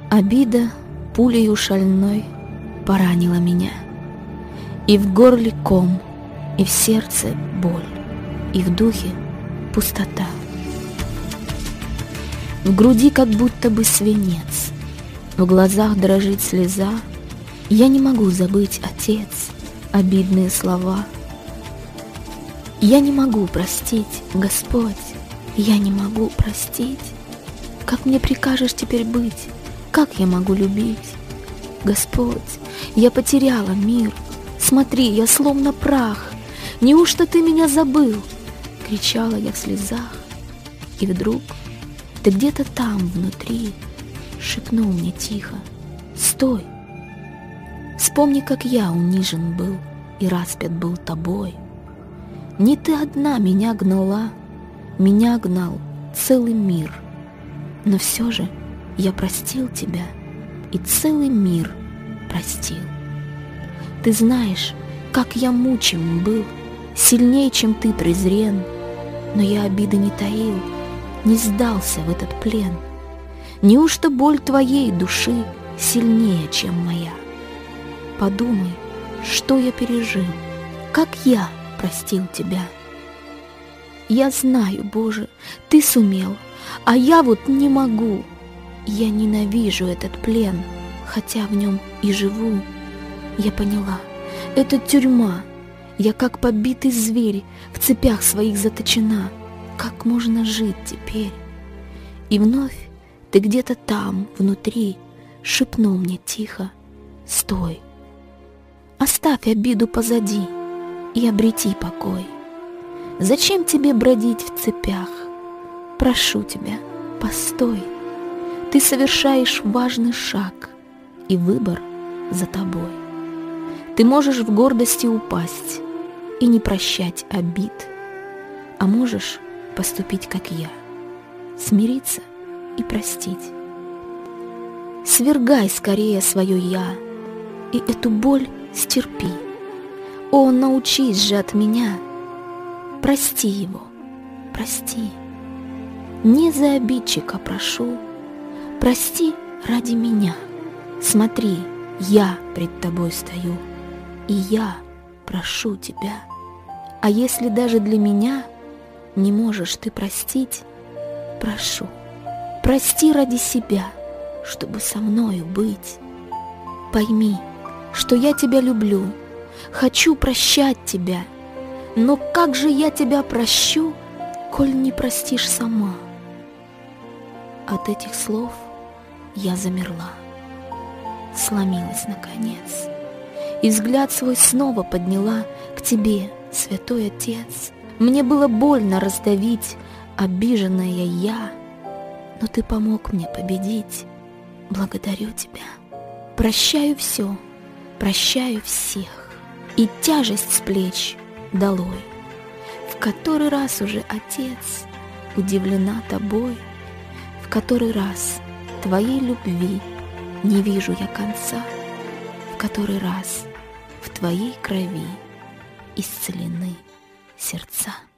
Обида пулею шальной поранила меня. И в горле ком, и в сердце боль, и в духе пустота. В груди как будто бы свинец, в глазах дрожит слеза. Я не могу забыть, Отец, обидные слова. Я не могу простить, Господь, я не могу простить. Как мне прикажешь теперь быть? Как я могу любить? Господь, я потеряла мир. Смотри, я словно прах. Неужто ты меня забыл? Кричала я в слезах. И вдруг ты где-то там внутри шепнул мне тихо: стой! Вспомни, как я унижен был и распят был тобой. Не ты одна меня гнала, меня гнал целый мир. Но все же я простил тебя, и целый мир простил. Ты знаешь, как я мучим был, сильнее, чем ты презрен. Но я обиды не таил, не сдался в этот плен. Неужто боль твоей души сильнее, чем моя? Подумай, что я пережил, как я простил тебя. Я знаю, Боже, ты сумел, а я вот не могу. Я ненавижу этот плен, хотя в нем и живу. Я поняла, это тюрьма. Я как побитый зверь в цепях своих заточена. Как можно жить теперь? И вновь ты где-то там, внутри, шепнул мне тихо: стой! Оставь обиду позади и обрети покой. Зачем тебе бродить в цепях? Прошу тебя, постой. Ты совершаешь важный шаг, и выбор за тобой. Ты можешь в гордости упасть и не прощать обид, а можешь поступить, как я, смириться и простить. Свергай скорее свое «я» и эту боль стерпи. О, научись же от меня, прости его, прости. Не за обидчика прошу, прости ради меня. Смотри, я пред тобой стою, и я прошу тебя. А если даже для меня не можешь ты простить, прошу, прости ради себя, чтобы со мною быть. Пойми, что я тебя люблю, хочу прощать тебя, но как же я тебя прощу, коль не простишь сама? От этих слов я замерла, сломилась наконец, и взгляд свой снова подняла к тебе, святой Отец. Мне было больно раздавить обиженное я, но ты помог мне победить. Благодарю тебя. Прощаю все, прощаю всех, и тяжесть с плеч долой. В который раз уже, Отец, удивлена тобой, в который раз твоей любви не вижу я конца, в который раз в твоей крови исцелены сердца.